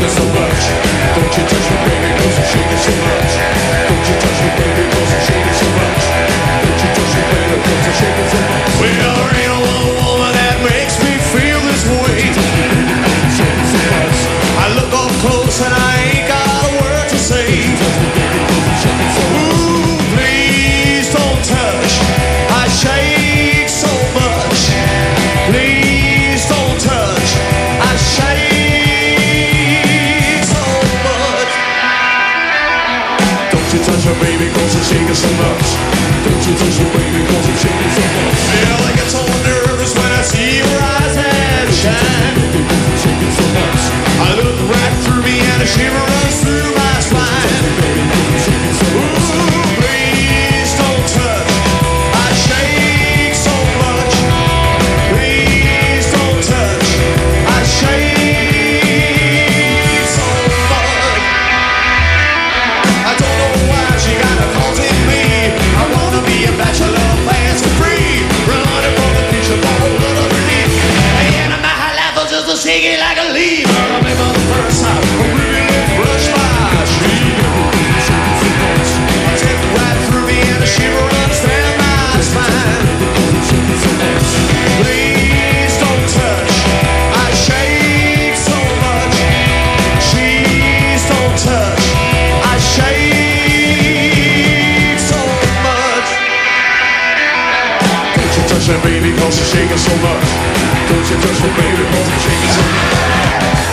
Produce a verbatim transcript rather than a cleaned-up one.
shaking so much. Don't you touch me, baby, cause I'm shaking so much. Don't you touch me, baby, cause I'm shaking so much. Don't you touch me, baby, cause I'm shaking so much. Well, there ain't one woman that makes me feel this way. I look up close and I ain't got a word to say. Ooh, please don't touch. I shake so much. Please don't touch. I shake so much. Don't you touch me, baby, cause I'm shaking so much. Don't you touch me, baby, cause I'm shaking so much. Well, I get so nervous when I see your eyes that shine. I look right through me and a shiver runs through my spine. Ooh, please don't touch. I shake so much. Please don't touch. I shake so much. I don't know why she got a cult in me. I wanna be a bachelor, plans for free. Running from the future, but a little underneath. And my life was just a shaking like a leaf. I remember the first time a really brushed my street. I take it right through me and a shiver runs down my spine. Please don't touch. I shake so much. Please don't touch. I shake so much. Don't you touch me, baby, cause I'm shaking so much. Don't you touch me, baby, cause I'm shaking so much.